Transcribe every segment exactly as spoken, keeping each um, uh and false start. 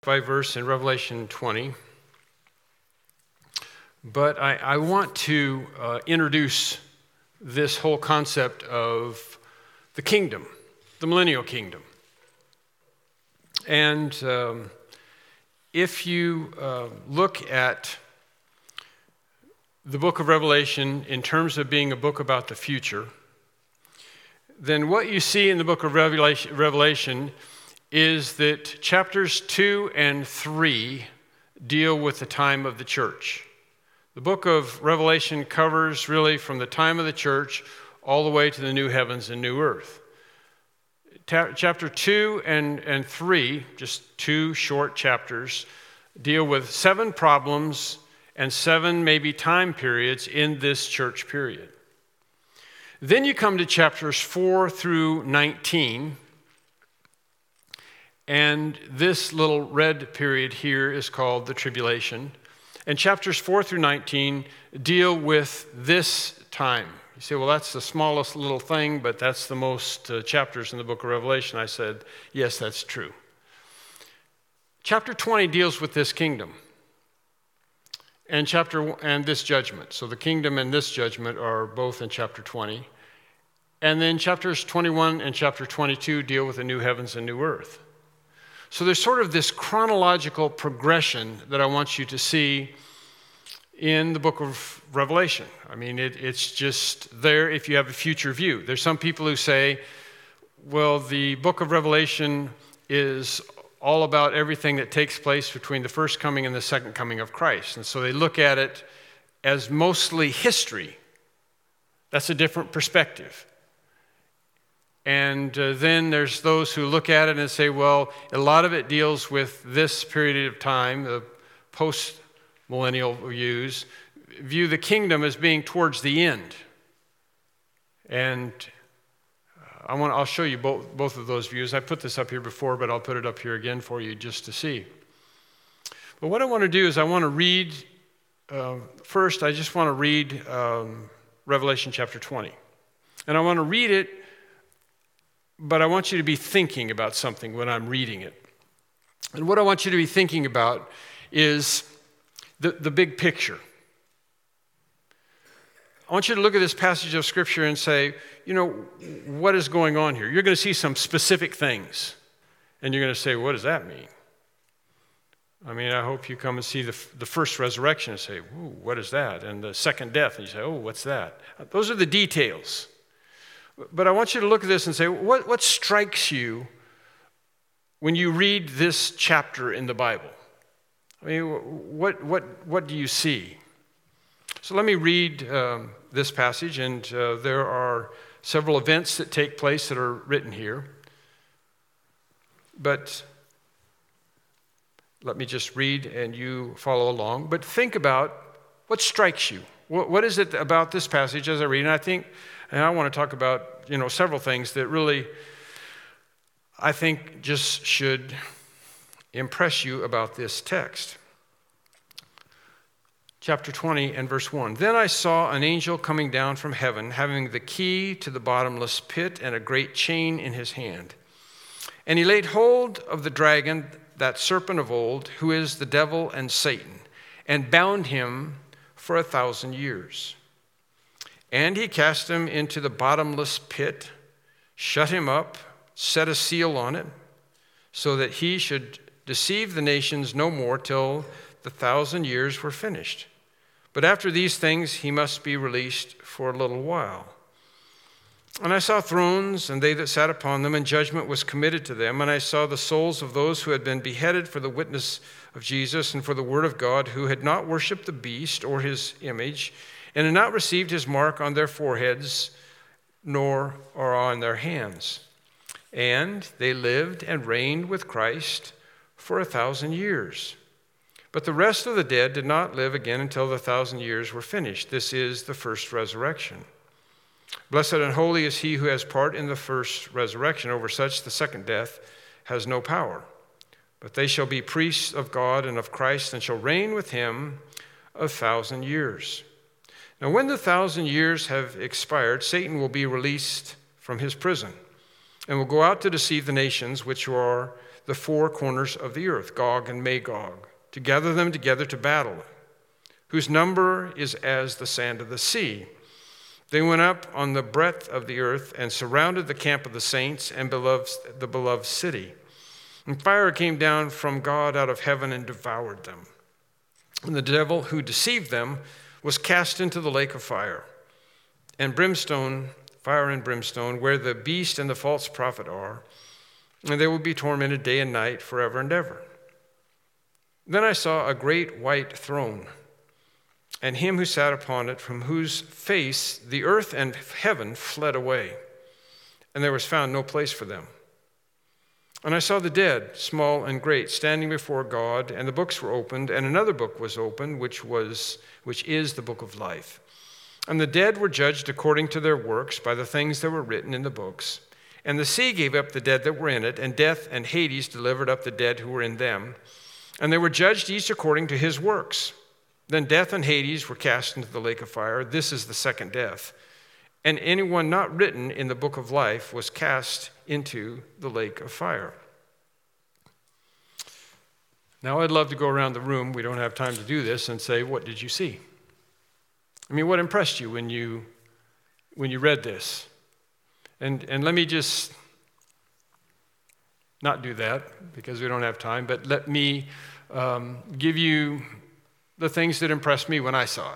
by verse in Revelation twenty, but I, I want to uh, introduce this whole concept of the kingdom, the millennial kingdom. And um, if you uh, look at the book of Revelation in terms of being a book about the future, then what you see in the book of Revelation, Revelation is that chapters two and three deal with the time of the church. The book of Revelation covers really from the time of the church all the way to the new heavens and new earth. Ta- chapter two and, and three, just two short chapters, deal with seven problems and seven maybe time periods in this church period. Then you come to chapters four through nineteen, and this little red period here is called the tribulation. And chapters four through nineteen deal with this time. You say, well, that's the smallest little thing, but that's the most uh, chapters in the book of Revelation. I said, yes, that's true. Chapter twenty deals with this kingdom and chapter and this judgment. So the kingdom and this judgment are both in chapter twenty. And then chapters twenty-one and chapter twenty-two deal with the new heavens and new earth. So there's sort of this chronological progression that I want you to see in the book of Revelation. I mean, it, it's just there if you have a future view. There's some people who say, well, the book of Revelation is all about everything that takes place between the first coming and the second coming of Christ. And so they look at it as mostly history. That's a different perspective. And uh, then there's those who look at it and say, well, a lot of it deals with this period of time, the post-millennial views, view the kingdom as being towards the end. And I want, I'll show you both, both of those views. I put this up here before, but I'll put it up here again for you just to see. But what I want to do is I want to read, uh, first I just want to read um, Revelation chapter twenty. And I want to read it, but I want you to be thinking about something when I'm reading it. And what I want you to be thinking about is the, the big picture. I want you to look at this passage of Scripture and say, you know, what is going on here? You're going to see some specific things, and you're going to say, what does that mean? I mean, I hope you come and see the, the first resurrection and say, ooh, what is that? And the second death, and you say, oh, what's that? Those are the details. But I want you to look at this and say, what, what strikes you when you read this chapter in the Bible? I mean, what, what, what do you see? So let me read um, this passage, and uh, there are several events that take place that are written here. But let me just read and you follow along. But think about what strikes you. What, what is it about this passage as I read? And I think, and I want to talk about, you know, several things that really, I think, just should impress you about this text. Chapter twenty and verse one. Then I saw an angel coming down from heaven, having the key to the bottomless pit and a great chain in his hand. And he laid hold of the dragon, that serpent of old, who is the devil and Satan, and bound him for a thousand years. And he cast him into the bottomless pit, shut him up, set a seal on it, so that he should deceive the nations no more till the thousand years were finished. But after these things he must be released for a little while. And I saw thrones, and they that sat upon them, and judgment was committed to them. And I saw the souls of those who had been beheaded for the witness of Jesus and for the word of God, who had not worshipped the beast or his image, and had not received his mark on their foreheads, nor or on their hands. And they lived and reigned with Christ for a thousand years. But the rest of the dead did not live again until the thousand years were finished. This is the first resurrection. Blessed and holy is he who has part in the first resurrection. Over such the second death has no power. But they shall be priests of God and of Christ, and shall reign with him a thousand years. Now when the thousand years have expired, Satan will be released from his prison, and will go out to deceive the nations which are the four corners of the earth, Gog and Magog, to gather them together to battle, whose number is as the sand of the sea. They went up on the breadth of the earth and surrounded the camp of the saints and beloved, the beloved city. And fire came down from God out of heaven and devoured them. And the devil who deceived them was cast into the lake of fire and brimstone, fire and brimstone, where the beast and the false prophet are, and they will be tormented day and night forever and ever. Then I saw a great white throne, and him who sat upon it, from whose face the earth and heaven fled away, and there was found no place for them. And I saw the dead, small and great, standing before God, and the books were opened, and another book was opened, which was, which is the book of life. And the dead were judged according to their works by the things that were written in the books. And the sea gave up the dead that were in it, and death and Hades delivered up the dead who were in them. And they were judged each according to his works. Then death and Hades were cast into the lake of fire. This is the second death. And anyone not written in the book of life was cast into the lake of fire. Now, I'd love to go around the room. We don't have time to do this, and say, what did you see? I mean, what impressed you when you when you read this? And and let me just not do that because we don't have time, but let me um, give you the things that impressed me when I saw it.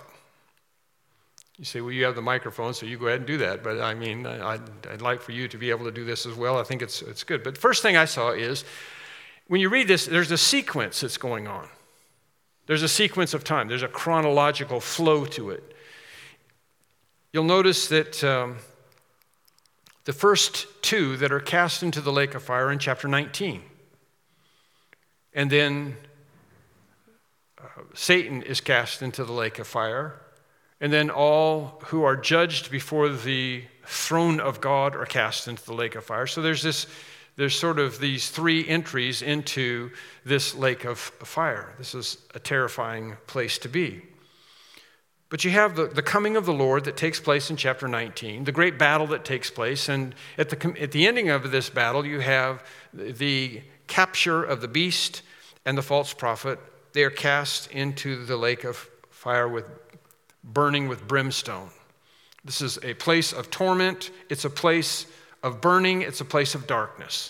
You say, well, you have the microphone, so you go ahead and do that. But I mean, I'd, I'd like for you to be able to do this as well. I think it's it's good. But the first thing I saw is, when you read this, there's a sequence that's going on. There's a sequence of time. There's a chronological flow to it. You'll notice that um, the first two that are cast into the lake of fire in chapter nineteen. And then uh, Satan is cast into the lake of fire. And then all who are judged before the throne of God are cast into the lake of fire. So there's this, there's sort of these three entries into this lake of fire. This is a terrifying place to be. But you have the, the coming of the Lord that takes place in chapter nineteen, the great battle that takes place, and at the, at the ending of this battle, you have the capture of the beast and the false prophet. They are cast into the lake of fire with burning with brimstone. This is a place of torment. It's a place of burning. It's a place of darkness.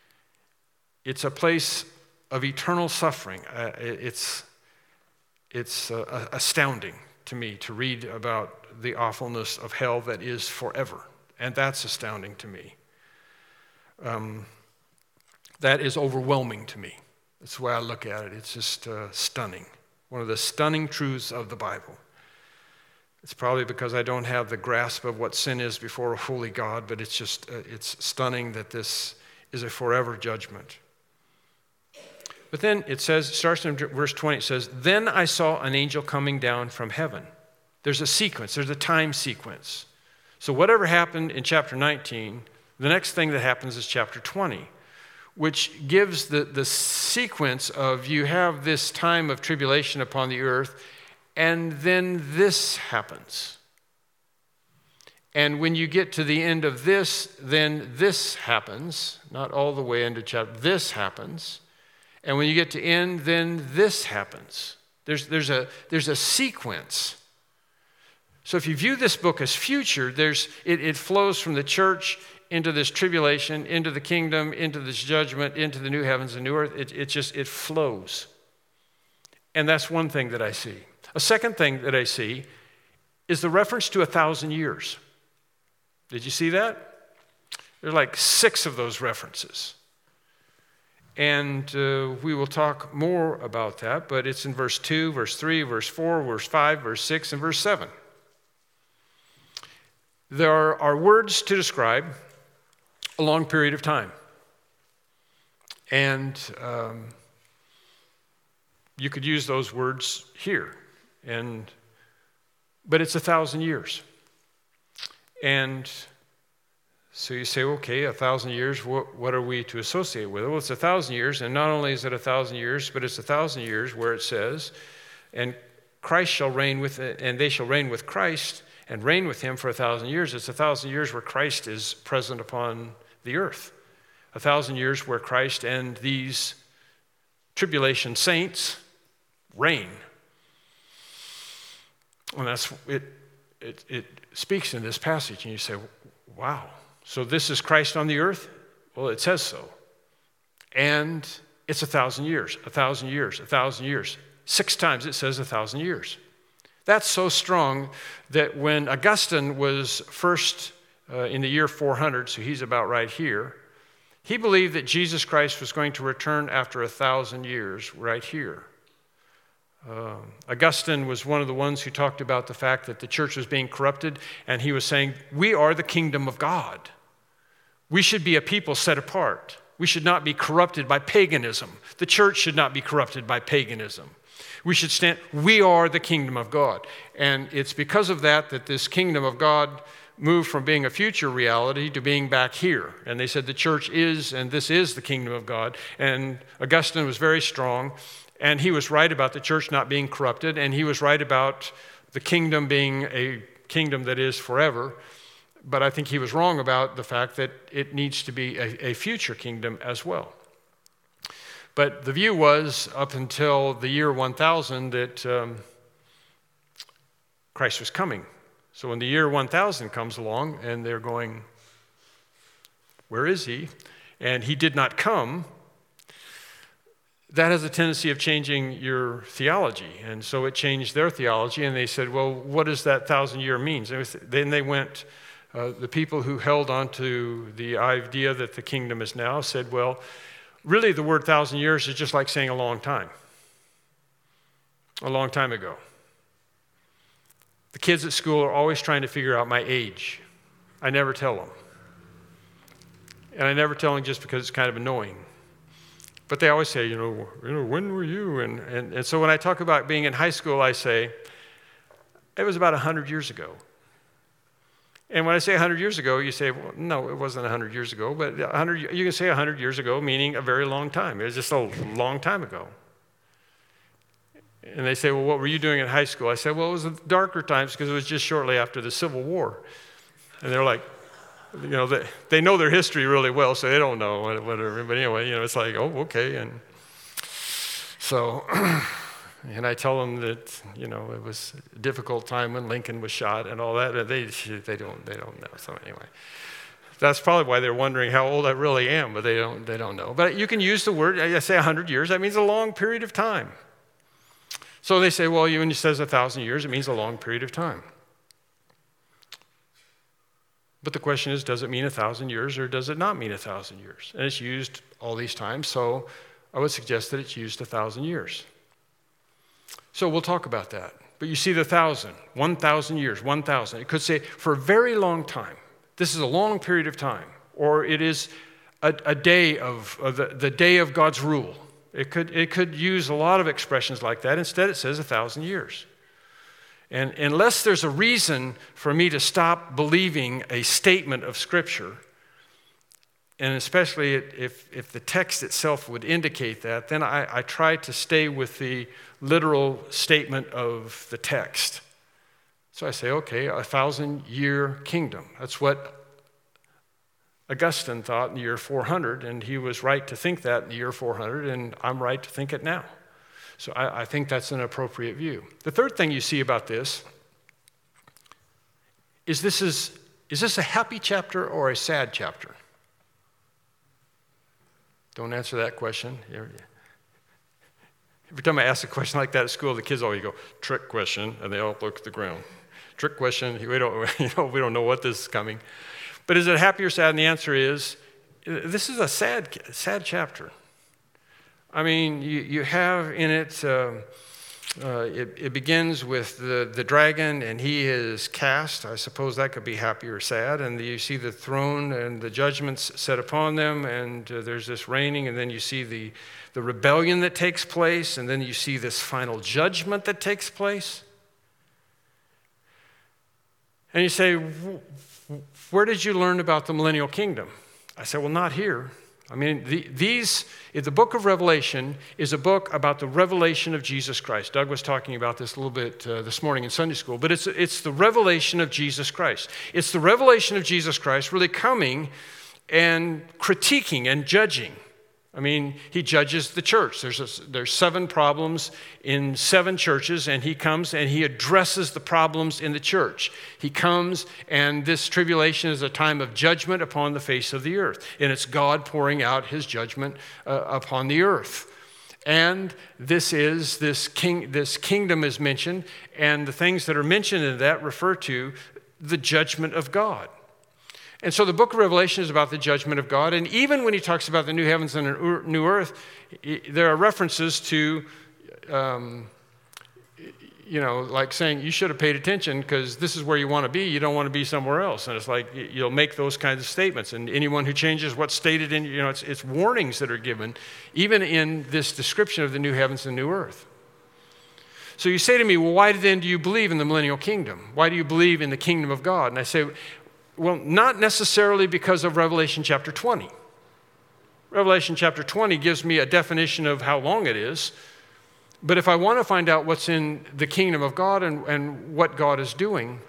It's a place of eternal suffering. Uh, it's it's uh, astounding to me to read about the awfulness of hell that is forever. And that's astounding to me. Um, that is overwhelming to me. That's the way I look at it. It's just uh, stunning. One of the stunning truths of the Bible. It's probably because I don't have the grasp of what sin is before a holy God, but it's just, uh, it's stunning that this is a forever judgment. But then it says, it starts in verse twenty, it says, then I saw an angel coming down from heaven. There's a sequence, there's a time sequence. So whatever happened in chapter nineteen, the next thing that happens is chapter twenty, which gives the, the sequence of you have this time of tribulation upon the earth, and then this happens. And when you get to the end of this, then this happens, not all the way into chapter, this happens. And when you get to end, then this happens. There's, there's, a, there's a sequence. So if you view this book as future, there's, it, it flows from the church into this tribulation, into the kingdom, into this judgment, into the new heavens and new earth. It, it just, it flows. And that's one thing that I see. A second thing that I see is the reference to a thousand years. Did you see that? There are like six of those references. And uh, we will talk more about that, but it's in verse two, verse three, verse four, verse five, verse six, and verse seven. There are words to describe a long period of time. And um, you could use those words here. And but it's a thousand years. And so you say, okay, a thousand years, what, what are we to associate with it? Well, it's a thousand years, and not only is it a thousand years, but it's a thousand years where it says, and Christ shall reign with, and they shall reign with Christ and reign with him for a thousand years. It's a thousand years where Christ is present upon the earth. A thousand years where Christ and these tribulation saints reign. And that's it, it, it speaks in this passage, and you say, wow, so this is Christ on the earth? Well, it says so. And it's a thousand years, a thousand years, a thousand years. Six times it says a thousand years. That's so strong that when Augustine was first uh, in the year four hundred, so he's about right here, he believed that Jesus Christ was going to return after a thousand years right here. Uh, Augustine was one of the ones who talked about the fact that the church was being corrupted, and he was saying, we are the kingdom of God. We should be a people set apart. We should not be corrupted by paganism. The church should not be corrupted by paganism. We should stand, we are the kingdom of God. And it's because of that that this kingdom of God moved from being a future reality to being back here. And they said the church is, and this is the kingdom of God. And Augustine was very strong, and he was right about the church not being corrupted, and he was right about the kingdom being a kingdom that is forever. But I think he was wrong about the fact that it needs to be a, a future kingdom as well. But the view was, up until the year one thousand, that um, Christ was coming. So when the year one thousand comes along, and they're going, where is he? And he did not come, that has a tendency of changing your theology. And so it changed their theology, and they said, well, what does that thousand year mean? And then they went, uh, the people who held on to the idea that the kingdom is now said, well, really the word thousand years is just like saying a long time. A long time ago. The kids at school are always trying to figure out my age. I never tell them. And I never tell them just because it's kind of annoying. But they always say, you know, you know, when were you? And, and, and so when I talk about being in high school, I say, it was about one hundred years ago. And when I say one hundred years ago, you say, well, no, it wasn't one hundred years ago. But one hundred, you can say one hundred years ago, meaning a very long time. It was just a long time ago. And they say, well, what were you doing in high school? I said, well, it was darker times because it was just shortly after the Civil War. And they're like, you know, they, they know their history really well, so they don't know whatever. But anyway, you know, it's like, oh, okay. And so, and I tell them that, you know, it was a difficult time when Lincoln was shot and all that. They they don't they don't know. So anyway, that's probably why they're wondering how old I really am, but they don't they don't know. But you can use the word. I say one hundred years. That means a long period of time. So they say, well, when it says a thousand years, it means a long period of time. But the question is, does it mean a thousand years or does it not mean a thousand years? And it's used all these times, so I would suggest that it's used a thousand years. So we'll talk about that. But you see the thousand, one thousand years, one thousand. It could say for a very long time. This is a long period of time. Or it is a, a day of, of the, the day of God's rule. It could, it could use a lot of expressions like that. Instead, it says a thousand years. And unless there's a reason for me to stop believing a statement of Scripture, and especially if, if the text itself would indicate that, then I, I try to stay with the literal statement of the text. So I say, okay, a thousand-year kingdom. That's what Augustine thought in the year four hundred, and he was right to think that in the year four hundred, and I'm right to think it now. So I, I think that's an appropriate view. The third thing you see about this is this is, is this a happy chapter or a sad chapter? Don't answer that question. Every time I ask a question like that at school, the kids always go, trick question, and they all look at the ground. Trick question, we don't, you know, we don't know what this is coming. But is it happy or sad? And the answer is, this is a sad, sad chapter. I mean, you, you have in it, uh, uh, it, it begins with the, the dragon, and he is cast. I suppose that could be happy or sad. And you see the throne and the judgments set upon them, and uh, there's this reigning, and then you see the, the rebellion that takes place, and then you see this final judgment that takes place. And you say, where did you learn about the millennial kingdom? I said, well, not here. I mean, the, these, the book of Revelation is a book about the revelation of Jesus Christ. Doug was talking about this a little bit uh, this morning in Sunday school, but it's, it's the revelation of Jesus Christ. It's the revelation of Jesus Christ really coming and critiquing and judging. I mean, he judges the church. There's, a, there's seven problems in seven churches, and he comes and he addresses the problems in the church. He comes, and this tribulation is a time of judgment upon the face of the earth, and it's God pouring out his judgment uh, upon the earth. And this is, this king, this kingdom is mentioned, and the things that are mentioned in that refer to the judgment of God. And so the book of Revelation is about the judgment of God. And even when he talks about the new heavens and the new earth, there are references to, um, you know, like saying you should have paid attention because this is where you want to be. You don't want to be somewhere else. And it's like you'll make those kinds of statements. And anyone who changes what's stated in, you know, it's, it's warnings that are given, even in this description of the new heavens and new earth. So you say to me, well, why then do you believe in the millennial kingdom? Why do you believe in the kingdom of God? And I say, well, not necessarily because of Revelation chapter twenty. Revelation chapter twenty gives me a definition of how long it is. But if I want to find out what's in the kingdom of God and, and what God is doing,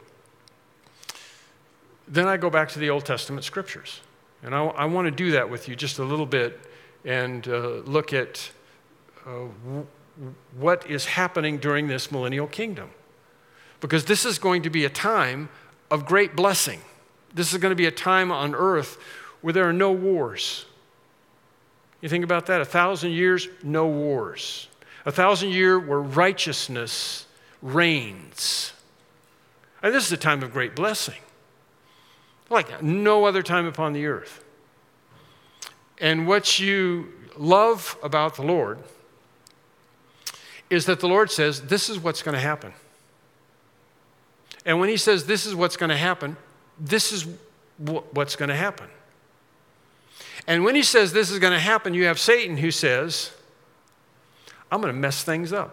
then I go back to the Old Testament scriptures. And I, I want to do that with you just a little bit and uh, look at uh, w- what is happening during this millennial kingdom. Because this is going to be a time of great blessing. This is going to be a time on earth where there are no wars. You think about that? A thousand years, no wars. A thousand years where righteousness reigns. And this is a time of great blessing. Like no other time upon the earth. And what you love about the Lord is that the Lord says, this is what's going to happen. And when he says this is what's going to happen, this is what's going to happen. And when he says this is going to happen, you have Satan who says, I'm going to mess things up.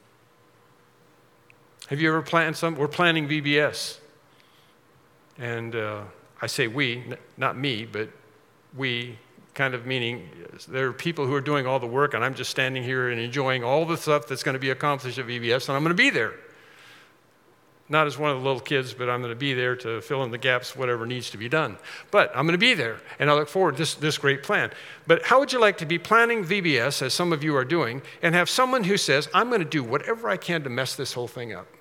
Have you ever planned some? We're planning V B S. And uh, I say we, not me, but we, kind of meaning there are people who are doing all the work, and I'm just standing here and enjoying all the stuff that's going to be accomplished at V B S, and I'm going to be there. Not as one of the little kids, but I'm going to be there to fill in the gaps, whatever needs to be done. But I'm going to be there, and I look forward to this, this great plan. But how would you like to be planning V B S, as some of you are doing, and have someone who says, I'm going to do whatever I can to mess this whole thing up?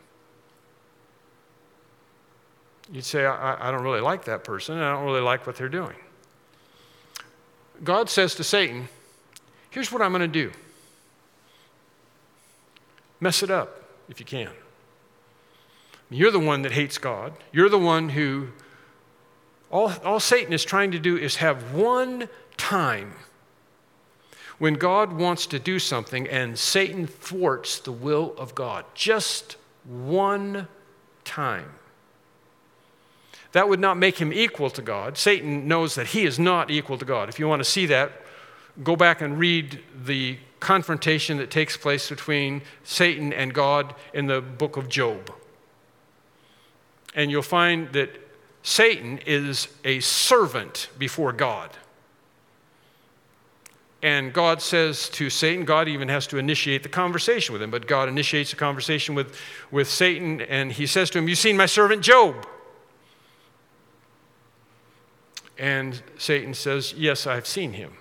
You'd say, I, I don't really like that person, and I don't really like what they're doing. God says to Satan, here's what I'm going to do. Mess it up if you can. You're the one that hates God. You're the one who, all, all Satan is trying to do is have one time when God wants to do something and Satan thwarts the will of God. Just one time. That would not make him equal to God. Satan knows that he is not equal to God. If you want to see that, go back and read the confrontation that takes place between Satan and God in the book of Job. And you'll find that Satan is a servant before God. And God says to Satan, God even has to initiate the conversation with him, but God initiates the conversation with, with Satan, and he says to him, you've seen my servant Job. And Satan says, yes, I've seen him.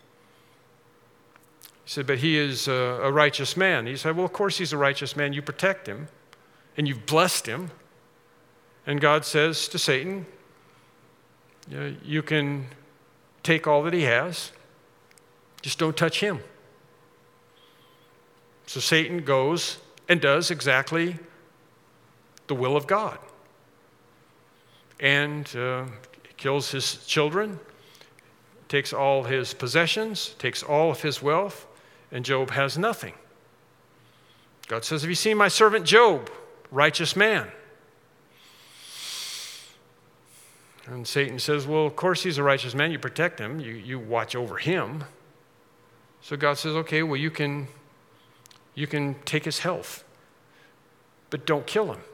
He said, but he is a, a righteous man. He said, well, of course he's a righteous man. You protect him, and you've blessed him. And God says to Satan, you know, you can take all that he has, just don't touch him. So Satan goes and does exactly the will of God. And uh, kills his children, takes all his possessions, takes all of his wealth, and Job has nothing. God says, have you seen my servant Job, righteous man? And Satan says, well, of course he's a righteous man. You protect him. You, you watch over him. So God says, okay, well, you can, you can take his health, but don't kill him.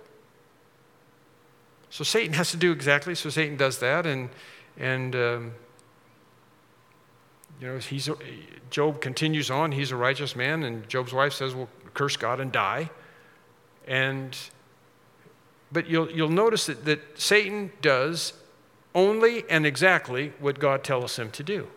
So Satan has to do exactly, so Satan does that, and, and um, you know, he's, Job continues on. He's a righteous man, and Job's wife says, well, curse God and die. And, but you'll, you'll notice that, that Satan does only and exactly what God tells him to do.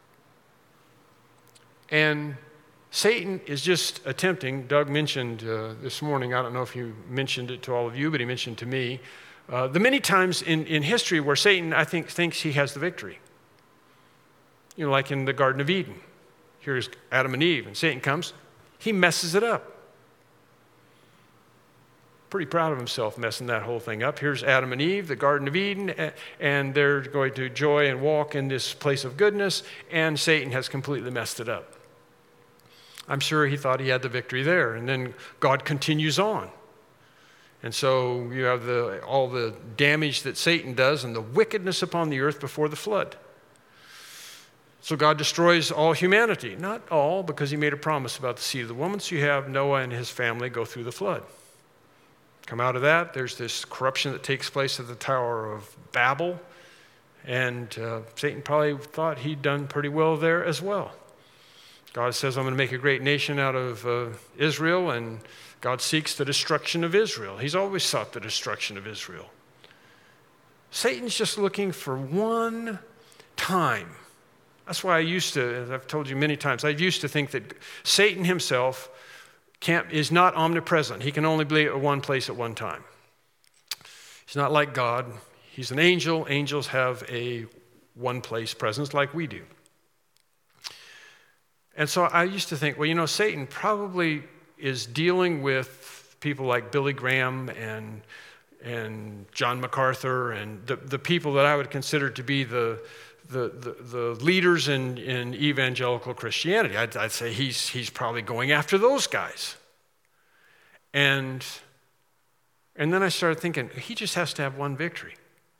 And Satan is just attempting, Doug mentioned uh, this morning, I don't know if he mentioned it to all of you, but he mentioned to me, uh, the many times in, in history where Satan, I think, thinks he has the victory. You know, like in the Garden of Eden. Here's Adam and Eve, and Satan comes, he messes it up. Pretty proud of himself messing that whole thing up. Here's Adam and Eve, the Garden of Eden, and they're going to enjoy and walk in this place of goodness, and Satan has completely messed it up. I'm sure he thought he had the victory there, and then God continues on. And so you have the, all the damage that Satan does and the wickedness upon the earth before the flood. So God destroys all humanity. Not all, because he made a promise about the seed of the woman. So you have Noah and his family go through the flood. Come out of that, there's this corruption that takes place at the Tower of Babel. And uh, Satan probably thought he'd done pretty well there as well. God says, I'm going to make a great nation out of uh, Israel, and God seeks the destruction of Israel. He's always sought the destruction of Israel. Satan's just looking for one time. That's why I used to, as I've told you many times, I used to think that Satan himself can't, is not omnipresent. He can only be at one place at one time. He's not like God. He's an angel. Angels have a one-place presence like we do. And so I used to think, well, you know, Satan probably is dealing with people like Billy Graham and and John MacArthur and the, the people that I would consider to be the the, the, the leaders in, in evangelical Christianity. I'd, I'd say he's he's probably going after those guys. And and then I started thinking, he just has to have one victory.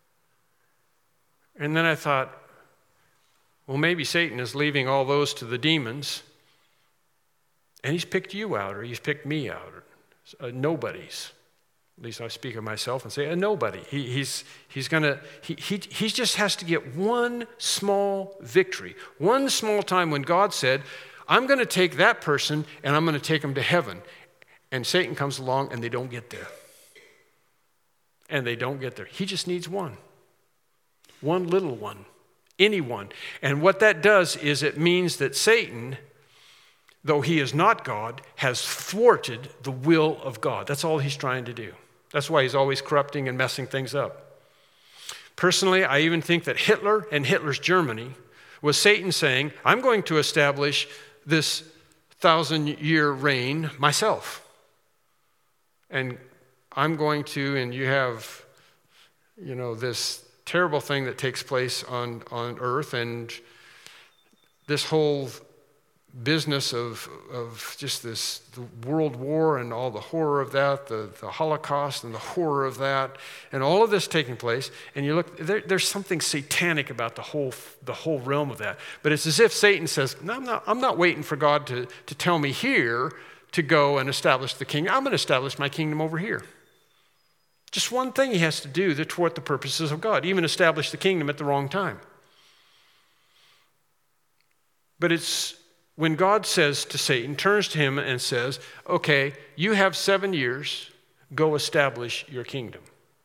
And then I thought, well, maybe Satan is leaving all those to the demons, and he's picked you out, or he's picked me out, or uh, nobodies. At least I speak of myself and say a nobody. He, he's he's gonna he, he he just has to get one small victory, one small time when God said, "I'm going to take that person and I'm going to take them to heaven," and Satan comes along and they don't get there, and they don't get there. He just needs one, one little one. Anyone. And what that does is it means that Satan, though he is not God, has thwarted the will of God. That's all he's trying to do. That's why he's always corrupting and messing things up. Personally, I even think that Hitler and Hitler's Germany was Satan saying, I'm going to establish this thousand-year reign myself. And I'm going to, and you have, you know, this terrible thing that takes place on, on earth, and this whole business of, of just this the world war and all the horror of that, the, the Holocaust and the horror of that, and all of this taking place, and you look, there, there's something satanic about the whole the whole realm of that. But it's as if Satan says, no, I'm not, I'm not waiting for God to, to tell me here to go and establish the kingdom. I'm going to establish my kingdom over here. Just one thing he has to do to thwart the purposes of God, even establish the kingdom at the wrong time. But it's when God says to Satan, turns to him and says, okay, you have seven years, go establish your kingdom.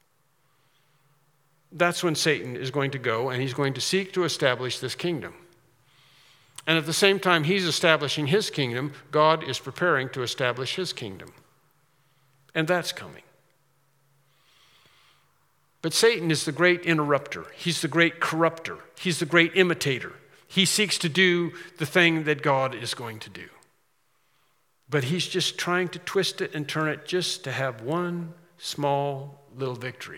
That's when Satan is going to go and he's going to seek to establish this kingdom. And at the same time he's establishing his kingdom, God is preparing to establish his kingdom. And that's coming. But Satan is the great interrupter. He's the great corrupter. He's the great imitator. He seeks to do the thing that God is going to do. But he's just trying to twist it and turn it just to have one small little victory.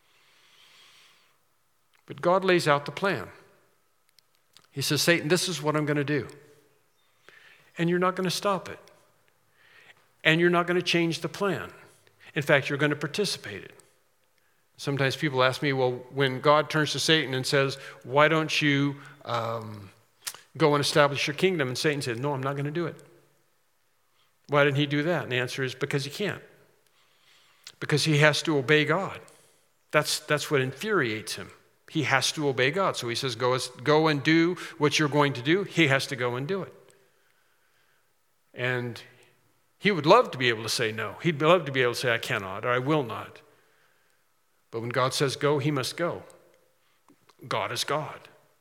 But God lays out the plan. He says, Satan, this is what I'm going to do. And you're not going to stop it. And you're not going to change the plan. In fact, you're going to participate in it. Sometimes people ask me, well, when God turns to Satan and says, why don't you um, go and establish your kingdom? And Satan says, no, I'm not going to do it. Why didn't he do that? And the answer is because he can't. Because he has to obey God. That's, that's what infuriates him. He has to obey God. So he says, go, go and do what you're going to do. He has to go and do it. And he would love to be able to say no. He'd love to be able to say, I cannot, or I will not. But when God says go, he must go. God is God.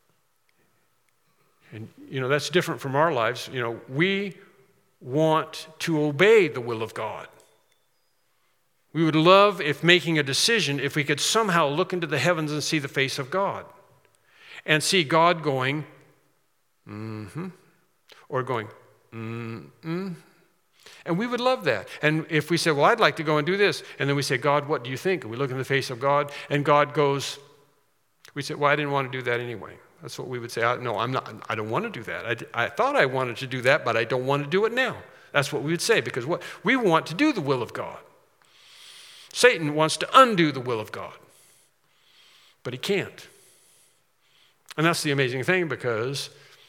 And, you know, that's different from our lives. You know, we want to obey the will of God. We would love, if making a decision, if we could somehow look into the heavens and see the face of God and see God going, mm-hmm, or going, mm-hmm. And we would love that. And if we say, well, I'd like to go and do this, and then we say, God, what do you think? And we look in the face of God, and God goes, we say, well, I didn't want to do that anyway. That's what we would say. No, I'm not, I don't want to do that. I, I thought I wanted to do that, but I don't want to do it now. That's what we would say, because what we want to do the will of God. Satan wants to undo the will of God, but he can't. And that's the amazing thing, because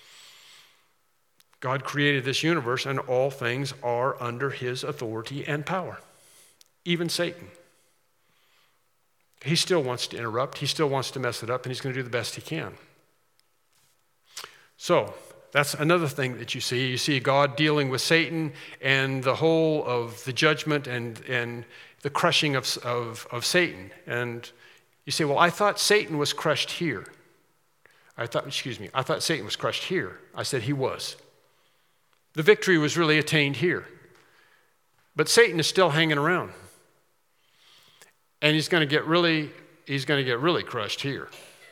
God created this universe and all things are under his authority and power, even Satan. He still wants to interrupt, he still wants to mess it up, and he's going to do the best he can. So, that's another thing that you see. You see God dealing with Satan and the whole of the judgment and, and the crushing of, of, of Satan. And you say, well, I thought Satan was crushed here. I thought, excuse me, I thought Satan was crushed here. I said he was. The victory was really attained here. But Satan is still hanging around. And he's going to get really, he's going to get really crushed here.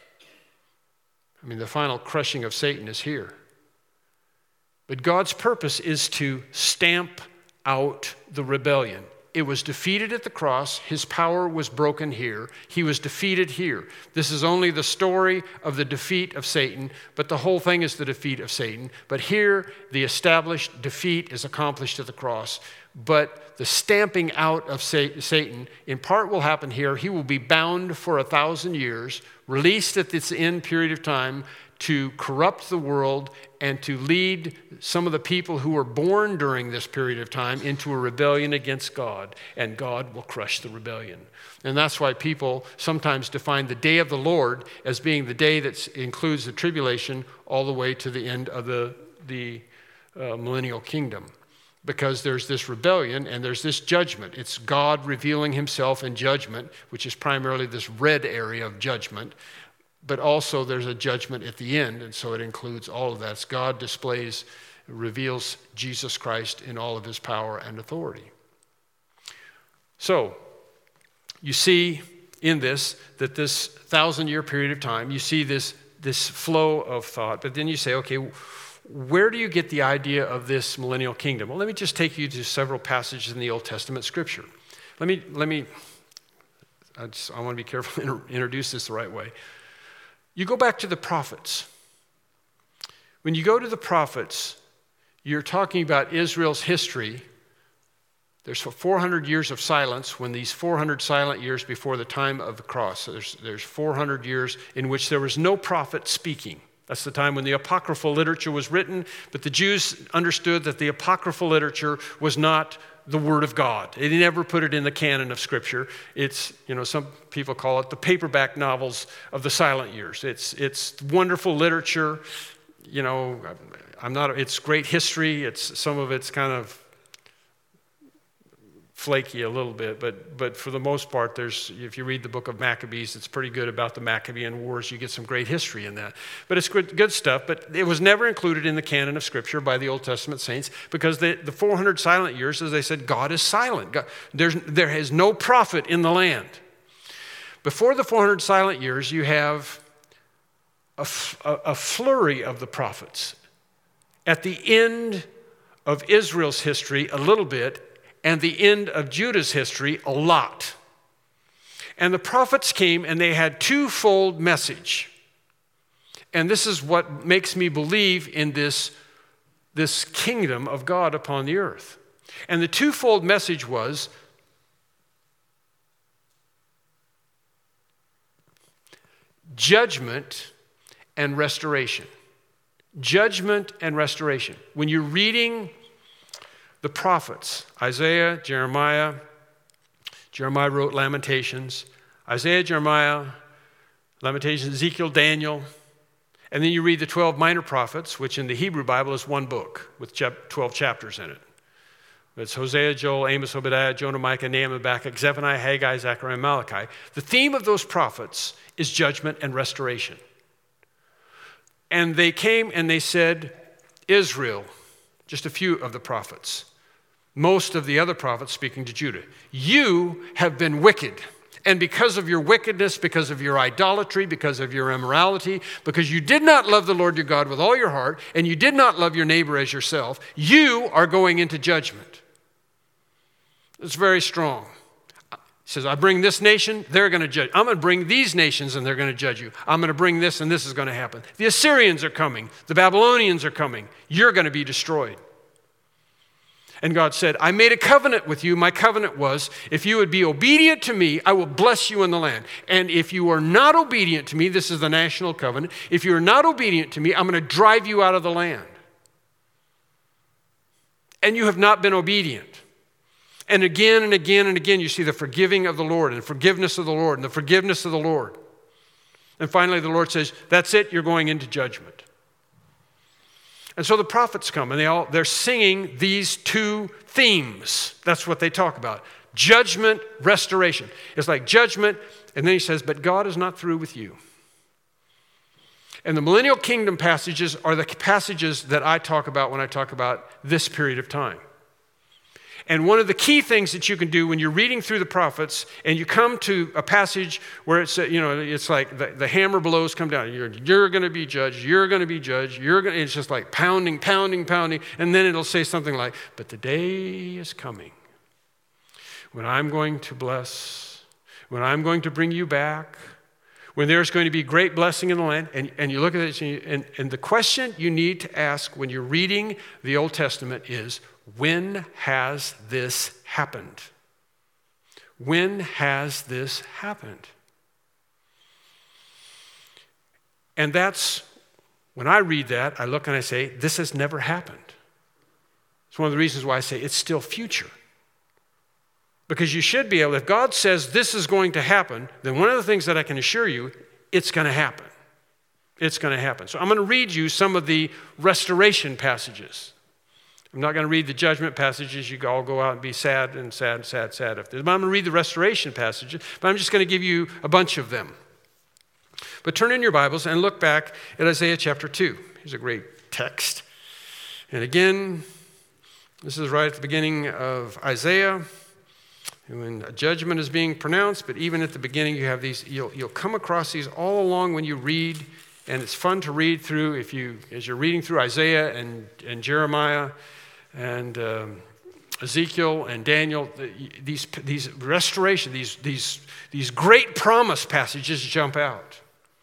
I mean, the final crushing of Satan is here. But God's purpose is to stamp out the rebellion. It was defeated at the cross. His power was broken here. He was defeated here. This is only the story of the defeat of Satan, but the whole thing is the defeat of Satan. But here, the established defeat is accomplished at the cross. But the stamping out of Satan, in part, will happen here. He will be bound for a thousand years, released at this end period of time to corrupt the world and to lead some of the people who were born during this period of time into a rebellion against God, and God will crush the rebellion. And that's why people sometimes define the day of the Lord as being the day that includes the tribulation all the way to the end of the, the uh, millennial kingdom. Because there's this rebellion and there's this judgment. It's God revealing himself in judgment, which is primarily this red area of judgment. But also there's a judgment at the end, and so it includes all of that. It's God displays, reveals Jesus Christ in all of his power and authority. So, you see in this, that this thousand-year period of time, you see this, this flow of thought, but then you say, okay, where do you get the idea of this millennial kingdom? Well, let me just take you to several passages in the Old Testament scripture. Let me, let me I, just, I want to be careful to introduce this the right way. You go back to the prophets. When you go to the prophets, you're talking about Israel's history. There's four hundred years of silence when these four hundred silent years before the time of the cross. So there's, there's four hundred years in which there was no prophet speaking. That's the time when the apocryphal literature was written, but the Jews understood that the apocryphal literature was not the Word of God. They never put it in the canon of Scripture. It's, you know, some people call it the paperback novels of the silent years. It's it's wonderful literature. You know, I'm not, it's great history. It's, some of it's kind of flaky a little bit, but but for the most part, there's, if you read the book of Maccabees, it's pretty good about the Maccabean Wars. You get some great history in that. But it's good, good stuff, but it was never included in the canon of Scripture by the Old Testament saints because the, the four hundred silent years, as they said, God is silent. God, there's, there is no prophet in the land. Before the four hundred silent years, you have a, a, a flurry of the prophets. At the end of Israel's history, a little bit, and the end of Judah's history, a lot. And the prophets came and they had twofold message. And this is what makes me believe in this, this kingdom of God upon the earth. And the twofold message was, judgment and restoration. Judgment and restoration. When you're reading the prophets, Isaiah, Jeremiah, Jeremiah wrote Lamentations, Isaiah, Jeremiah, Lamentations, Ezekiel, Daniel, and then you read the twelve minor prophets, which in the Hebrew Bible is one book with twelve chapters in it. It's Hosea, Joel, Amos, Obadiah, Jonah, Micah, Nahum, Habakkuk, Zephaniah, Haggai, Zechariah, and Malachi. The theme of those prophets is judgment and restoration. And they came and they said, Israel, just a few of the prophets, most of the other prophets speaking to Judah, you have been wicked. And because of your wickedness, because of your idolatry, because of your immorality, because you did not love the Lord your God with all your heart, and you did not love your neighbor as yourself, you are going into judgment. It's very strong. He says, I bring this nation, they're going to judge. I'm going to bring these nations, and they're going to judge you. I'm going to bring this, and this is going to happen. The Assyrians are coming. The Babylonians are coming. You're going to be destroyed. And God said, I made a covenant with you. My covenant was, if you would be obedient to me, I will bless you in the land. And if you are not obedient to me, this is the national covenant, if you are not obedient to me, I'm going to drive you out of the land. And you have not been obedient. And again and again and again, you see the forgiving of the Lord and the forgiveness of the Lord and the forgiveness of the Lord. And finally, the Lord says, that's it, you're going into judgment. And so the prophets come, and they all, they're singing these two themes. That's what they talk about. Judgment, restoration. It's like judgment, and then he says, but God is not through with you. And the millennial kingdom passages are the passages that I talk about when I talk about this period of time. And one of the key things that you can do when you're reading through the prophets and you come to a passage where it's, you know, it's like the, the hammer blows come down. You're, you're going to be judged. You're going to be judged. You're going. It's just like pounding, pounding, pounding. And then it'll say something like, but the day is coming when I'm going to bless, when I'm going to bring you back, when there's going to be great blessing in the land. And, and you look at it, and, you, and, and the question you need to ask when you're reading the Old Testament is, when has this happened? When has this happened? And that's, when I read that, I look and I say, this has never happened. It's one of the reasons why I say it's still future. Because you should be able, if God says this is going to happen, then one of the things that I can assure you, it's going to happen. It's going to happen. So I'm going to read you some of the restoration passages. I'm not going to read the judgment passages. You all go out and be sad and sad and sad, sad. But I'm going to read the restoration passages, but I'm just going to give you a bunch of them. But turn in your Bibles and look back at Isaiah chapter two. Here's a great text. And again, this is right at the beginning of Isaiah, when a judgment is being pronounced, but even at the beginning you have these, you'll, you'll come across these all along when you read, and it's fun to read through if you, as you're reading through Isaiah and, and Jeremiah, and um, Ezekiel and Daniel, these these restoration, these these these great promise passages jump out.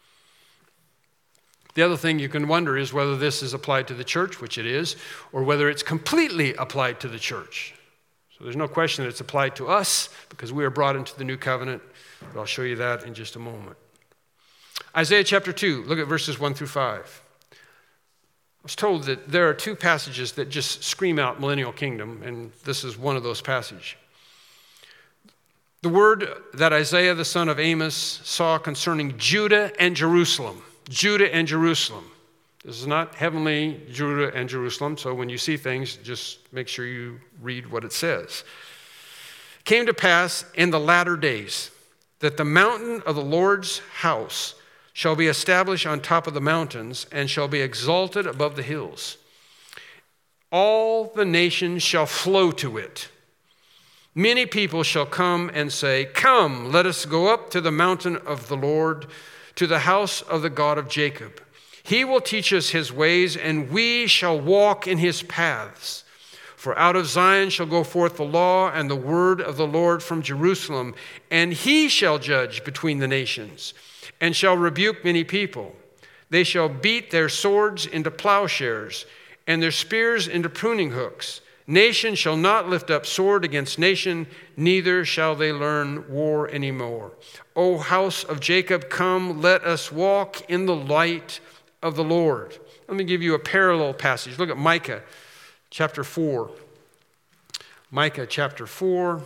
The other thing you can wonder is whether this is applied to the church, which it is, or whether it's completely applied to the church. So there's no question that it's applied to us because we are brought into the new covenant. But I'll show you that in just a moment. Isaiah chapter two, look at verses one through five. I was told that there are two passages that just scream out millennial kingdom, and this is one of those passages. The word that Isaiah the son of Amos saw concerning Judah and Jerusalem. Judah and Jerusalem. This is not heavenly Judah and Jerusalem, so when you see things, just make sure you read what it says. Came to pass in the latter days that the mountain of the Lord's house shall be established on top of the mountains and shall be exalted above the hills. All the nations shall flow to it. Many people shall come and say, come, let us go up to the mountain of the Lord, to the house of the God of Jacob. He will teach us his ways, and we shall walk in his paths. For out of Zion shall go forth the law and the word of the Lord from Jerusalem, and he shall judge between the nations, and shall rebuke many people. They shall beat their swords into plowshares, and their spears into pruning hooks. Nation shall not lift up sword against nation, neither shall they learn war anymore. O house of Jacob, come, let us walk in the light of the Lord. Let me give you a parallel passage. Look at Micah chapter four. Micah chapter four.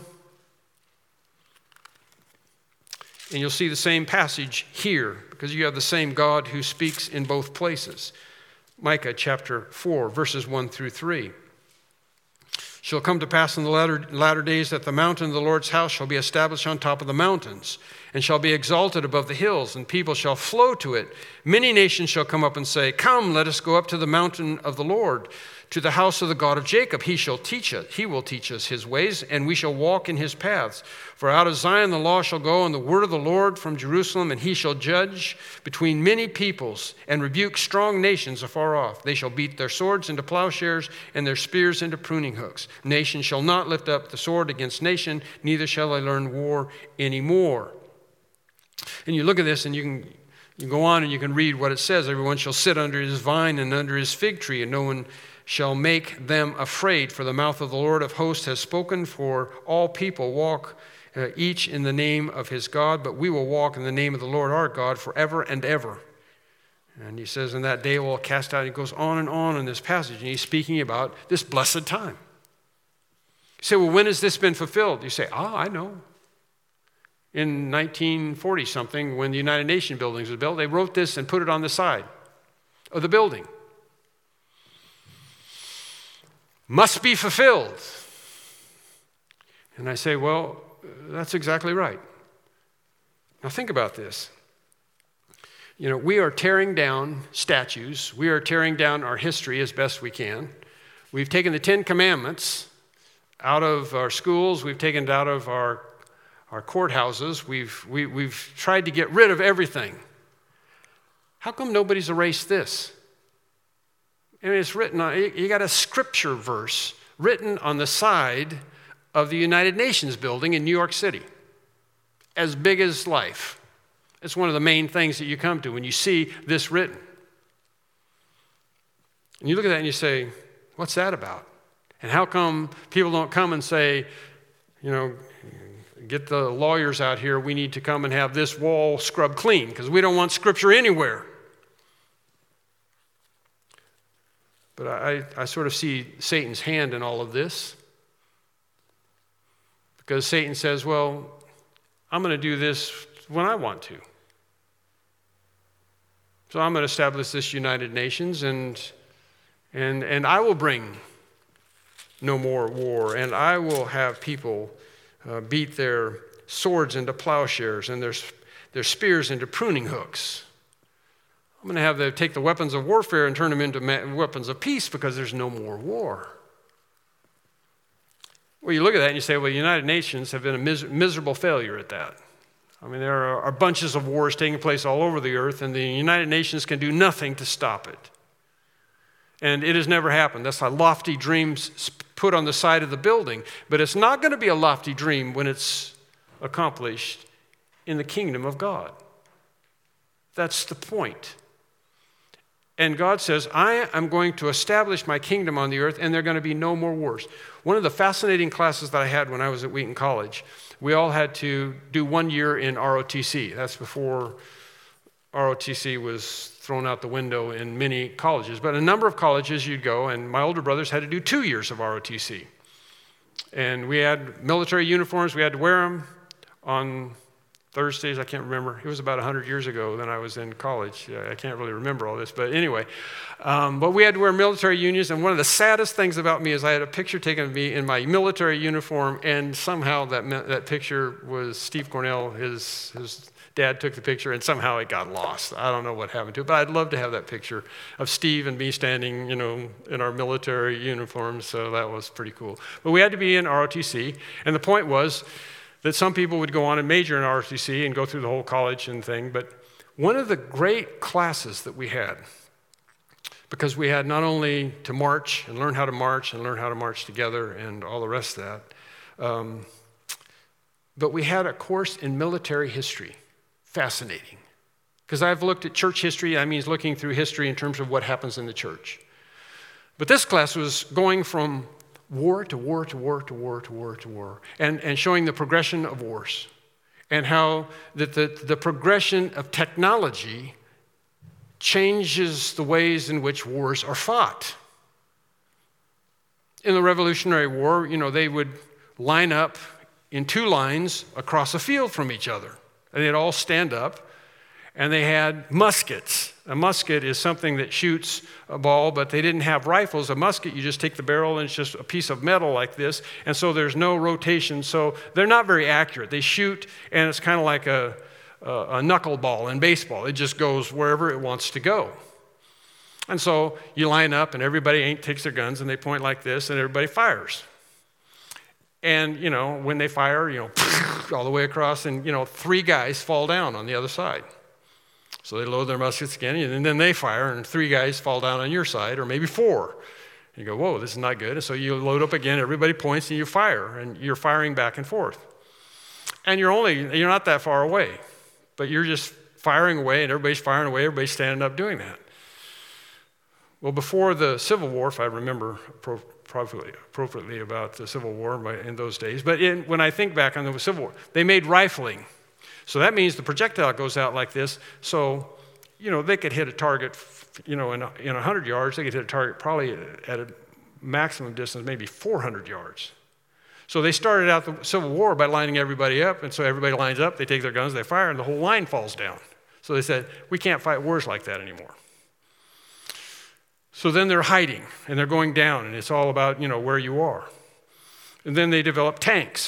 And you'll see the same passage here because you have the same God who speaks in both places. Micah chapter four, verses one through three. Shall come to pass in the latter, latter days that the mountain of the Lord's house shall be established on top of the mountains, and shall be exalted above the hills, and people shall flow to it. Many nations shall come up and say, Come, let us go up to the mountain of the Lord, to the house of the God of Jacob. He shall teach us, he will teach us his ways, and we shall walk in his paths. For out of Zion the law shall go, and the word of the Lord from Jerusalem, and he shall judge between many peoples, and rebuke strong nations afar off. They shall beat their swords into plowshares, and their spears into pruning hooks. Nation shall not lift up the sword against nation, neither shall they learn war anymore. And you look at this, and you can you go on and you can read what it says. Everyone shall sit under his vine and under his fig tree, and no one shall make them afraid, for the mouth of the Lord of hosts has spoken. For all people walk uh, each in the name of his God, but we will walk in the name of the Lord our God forever and ever. And he says, in that day we'll cast out. He goes on and on in this passage, and he's speaking about this blessed time. You say, well, when has this been fulfilled? You say, ah, I know. In nineteen forty something, when the United Nations buildings was built, they wrote this and put it on the side of the building. Must be fulfilled. And I say, well, that's exactly right. Now think about this. You know, we are tearing down statues. We are tearing down our history as best we can. We've taken the Ten Commandments out of our schools. We've taken it out of our, our courthouses. We've, we, we've tried to get rid of everything. How come nobody's erased this? And it's written on, you got a scripture verse written on the side of the United Nations building in New York City, as big as life. It's one of the main things that you come to when you see this written. And you look at that and you say, what's that about? And how come people don't come and say, you know, get the lawyers out here, we need to come and have this wall scrubbed clean, because we don't want scripture anywhere. But I, I sort of see Satan's hand in all of this. Because Satan says, well, I'm going to do this when I want to. So I'm going to establish this United Nations, and, and, and I will bring no more war, and I will have people uh, beat their swords into plowshares and their, their spears into pruning hooks. I'm going to have them take the weapons of warfare and turn them into weapons of peace, because there's no more war. Well, you look at that and you say, well, the United Nations have been a mis- miserable failure at that. I mean, there are, are bunches of wars taking place all over the earth, and the United Nations can do nothing to stop it. And it has never happened. That's a lofty dream put on the side of the building. But it's not going to be a lofty dream when it's accomplished in the kingdom of God. That's the point. And God says, I am going to establish my kingdom on the earth, and there are going to be no more wars. One of the fascinating classes that I had when I was at Wheaton College, we all had to do one year in R O T C. That's before R O T C was thrown out the window in many colleges. But a number of colleges you'd go, and my older brothers had to do two years of R O T C. And we had military uniforms. We had to wear them on Thursdays, I can't remember. It was about one hundred years ago when I was in college. I can't really remember all this, but anyway. Um, but we had to wear military unions, and one of the saddest things about me is I had a picture taken of me in my military uniform, and somehow that that picture was Steve Cornell. His, his dad took the picture, and somehow it got lost. I don't know what happened to it, but I'd love to have that picture of Steve and me standing, you know, in our military uniforms, so that was pretty cool. But we had to be in R O T C, and the point was that some people would go on and major in R O T C and go through the whole college and thing. But one of the great classes that we had, because we had not only to march and learn how to march and learn how to march together and all the rest of that, um, but we had a course in military history. Fascinating. Because I've looked at church history, that means looking through history in terms of what happens in the church. But this class was going from war to war to war to war to war to war, and, and showing the progression of wars, and how that the, the progression of technology changes the ways in which wars are fought. In the Revolutionary War, you know, they would line up in two lines across a field from each other, and they'd all stand up, And they had muskets. A musket is something that shoots a ball, but they didn't have rifles. A musket, you just take the barrel and it's just a piece of metal like this, and so there's no rotation, so they're not very accurate. They shoot, and it's kind of like a, a, a knuckleball in baseball. It just goes wherever it wants to go. And so you line up, and everybody takes their guns, and they point like this, and everybody fires. And, you know, when they fire, you know, all the way across, and, you know, three guys fall down on the other side. So they load their muskets again, and then they fire, and three guys fall down on your side, or maybe four. You go, whoa, this is not good. And so you load up again, everybody points, and you fire, and you're firing back and forth. And you're only, you're not that far away, but you're just firing away, and everybody's firing away, everybody's standing up doing that. Well, before the Civil War, if I remember appropriately, appropriately about the Civil War in those days, but in, when I think back on the Civil War, they made rifling. So that means the projectile goes out like this. So, you know, they could hit a target, you know, in, in one hundred yards. They could hit a target probably at a maximum distance, maybe four hundred yards. So they started out the Civil War by lining everybody up. And so everybody lines up, they take their guns, they fire, and the whole line falls down. So they said, we can't fight wars like that anymore. So then they're hiding, and they're going down, and it's all about, you know, where you are. And then they developed tanks.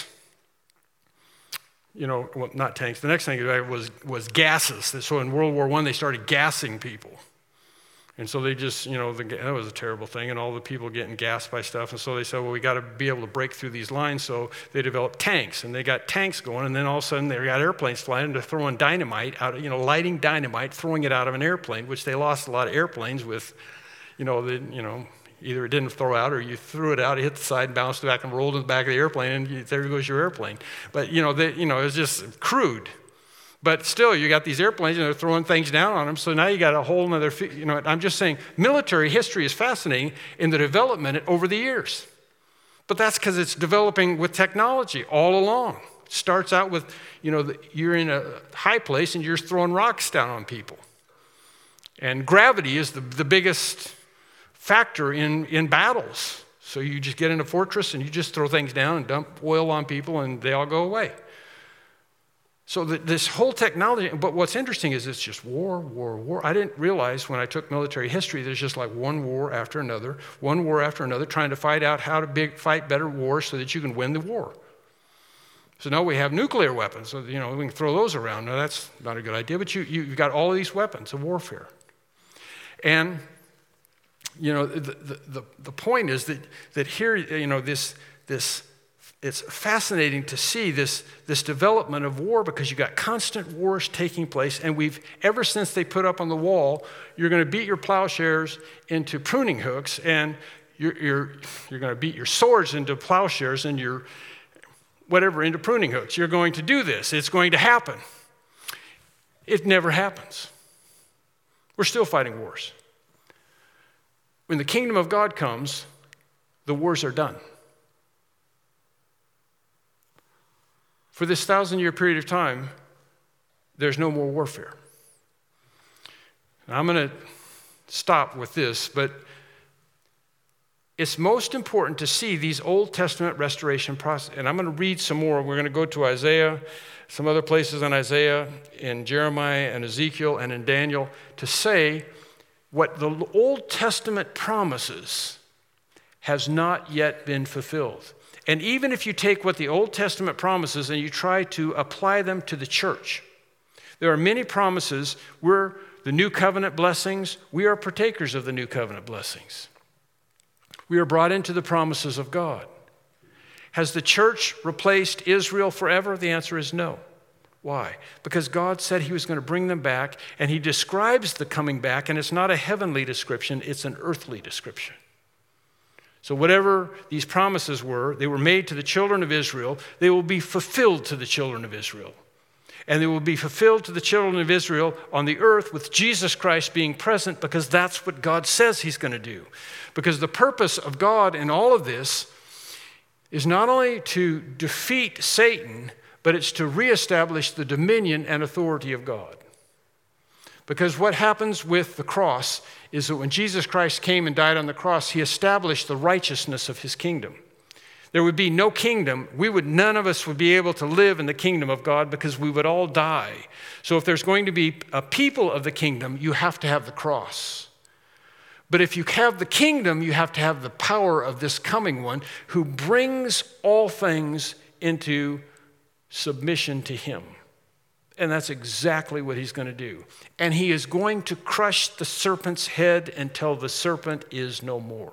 You know, well, not tanks. The next thing was was gases. So in World War One, they started gassing people. And so they just, you know, the, that was a terrible thing, and all the people getting gassed by stuff. And so they said, well, we got to be able to break through these lines. So they developed tanks, and they got tanks going, and then all of a sudden they got airplanes flying, and they're throwing dynamite out, you know, lighting dynamite, throwing it out of an airplane, which they lost a lot of airplanes with, you know, the, you know, either it didn't throw out, or you threw it out, it hit the side, bounced back, and rolled in the back of the airplane, and you, there goes your airplane. But, you know, they, you know, it was just crude. But still, you got these airplanes, and they're throwing things down on them, so now you got a whole other, you know, I'm just saying, military history is fascinating in the development over the years. But that's because it's developing with technology all along. It starts out with, you know, the, you're in a high place, and you're just throwing rocks down on people. And gravity is the, the biggest factor in, in battles. So you just get in a fortress and you just throw things down and dump oil on people and they all go away. So the, this whole technology, but what's interesting is it's just war, war, war. I didn't realize when I took military history, there's just like one war after another, one war after another, trying to find out how to big, fight better wars so that you can win the war. So now we have nuclear weapons, so you know we can throw those around. Now that's not a good idea, but you, you've got all of these weapons of warfare. And you know, the, the, the point is that, that here, you know, this, this, it's fascinating to see this, this development of war because you've got constant wars taking place. And we've, ever since they put up on the wall, you're going to beat your plowshares into pruning hooks, and you're, you're, you're going to beat your swords into plowshares, and your whatever into pruning hooks. You're going to do this. It's going to happen. It never happens. We're still fighting wars. When the kingdom of God comes, the wars are done. For this thousand-year period of time, there's no more warfare. Now, I'm going to stop with this, but it's most important to see these Old Testament restoration process. And I'm going to read some more. We're going to go to Isaiah, some other places in Isaiah, in Jeremiah and Ezekiel and in Daniel, to say what the Old Testament promises has not yet been fulfilled. And even if you take what the Old Testament promises and you try to apply them to the church, there are many promises. We're the new covenant blessings. We are partakers of the new covenant blessings. We are brought into the promises of God. Has the church replaced Israel forever? The answer is no. Why? Because God said he was going to bring them back, and he describes the coming back, and it's not a heavenly description, it's an earthly description. So whatever these promises were, they were made to the children of Israel, they will be fulfilled to the children of Israel. And they will be fulfilled to the children of Israel on the earth with Jesus Christ being present, because that's what God says he's going to do. Because the purpose of God in all of this is not only to defeat Satan, but it's to reestablish the dominion and authority of God. Because what happens with the cross is that when Jesus Christ came and died on the cross, he established the righteousness of his kingdom. There would be no kingdom. We would, none of us would be able to live in the kingdom of God because we would all die. So if there's going to be a people of the kingdom, you have to have the cross. But if you have the kingdom, you have to have the power of this coming one who brings all things into submission to him. And that's exactly what he's going to do. And he is going to crush the serpent's head until the serpent is no more.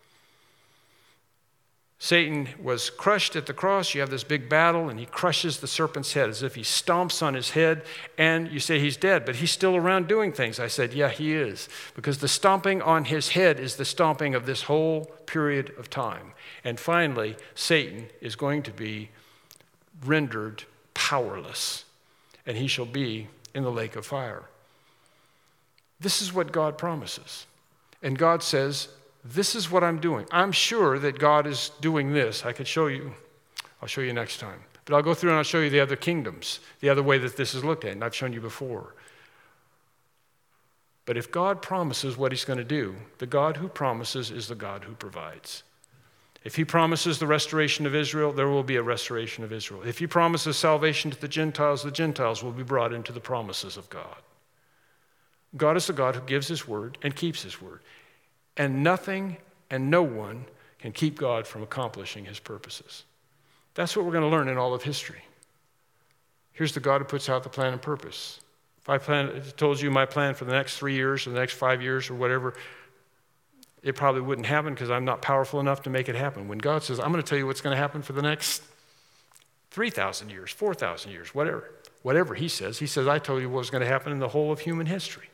Satan was crushed at the cross. You have this big battle, and he crushes the serpent's head as if he stomps on his head. And you say he's dead, but he's still around doing things. I said, yeah, he is. Because the stomping on his head is the stomping of this whole period of time. And finally, Satan is going to be rendered powerless, and he shall be in the lake of fire. This is what God promises. And God says, this is what I'm doing. I'm sure that God is doing this. I could show you. I'll show you next time. But I'll go through and I'll show you the other kingdoms, the other way that this is looked at, and I've shown you before. But if God promises what he's going to do, the God who promises is the God who provides. If he promises the restoration of Israel, there will be a restoration of Israel. If he promises salvation to the Gentiles, the Gentiles will be brought into the promises of God. God is the God who gives his word and keeps his word. And nothing and no one can keep God from accomplishing his purposes. That's what we're going to learn in all of history. Here's the God who puts out the plan and purpose. If I plan, told you my plan for the next three years or the next five years or whatever, it probably wouldn't happen because I'm not powerful enough to make it happen. When God says, I'm going to tell you what's going to happen for the next three thousand years, four thousand years, whatever, whatever he says, he says, I told you what was going to happen in the whole of human history.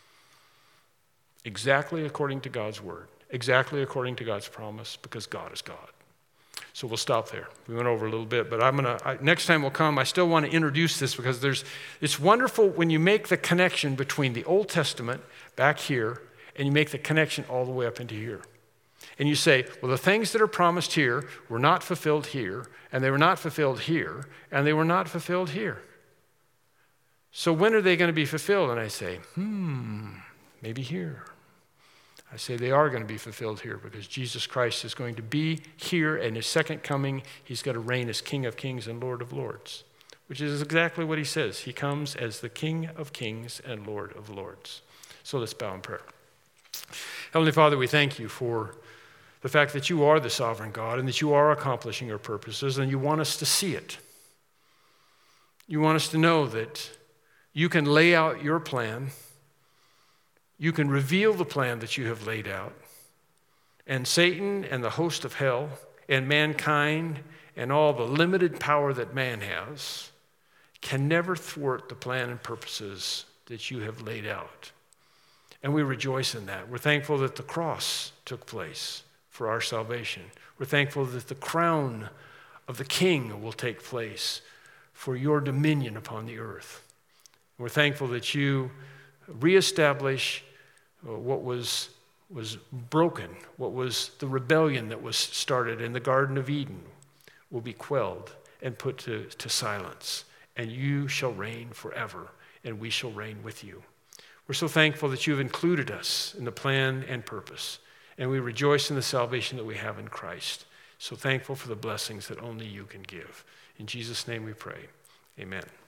Exactly according to God's word, exactly according to God's promise, because God is God. So we'll stop there. We went over a little bit, but I'm gonna. I, next time we'll come. I still want to introduce this because there's. It's wonderful when you make the connection between the Old Testament back here, and you make the connection all the way up into here, and you say, well, the things that are promised here were not fulfilled here, and they were not fulfilled here, and they were not fulfilled here. So when are they going to be fulfilled? And I say, hmm, maybe here. I say they are going to be fulfilled here because Jesus Christ is going to be here, and his second coming, he's going to reign as King of Kings and Lord of Lords, which is exactly what he says. He comes as the King of Kings and Lord of Lords. So let's bow in prayer. Heavenly Father, we thank you for the fact that you are the sovereign God and that you are accomplishing your purposes, and you want us to see it. You want us to know that you can lay out your plan. You can reveal the plan that you have laid out, and Satan and the host of hell and mankind and all the limited power that man has can never thwart the plan and purposes that you have laid out. And we rejoice in that. We're thankful that the cross took place for our salvation. We're thankful that the crown of the King will take place for your dominion upon the earth. We're thankful that you reestablish what was, was broken, what was the rebellion that was started in the Garden of Eden will be quelled and put to, to silence. And you shall reign forever, and we shall reign with you. We're so thankful that you've included us in the plan and purpose, and we rejoice in the salvation that we have in Christ. So thankful for the blessings that only you can give. In Jesus' name we pray. Amen.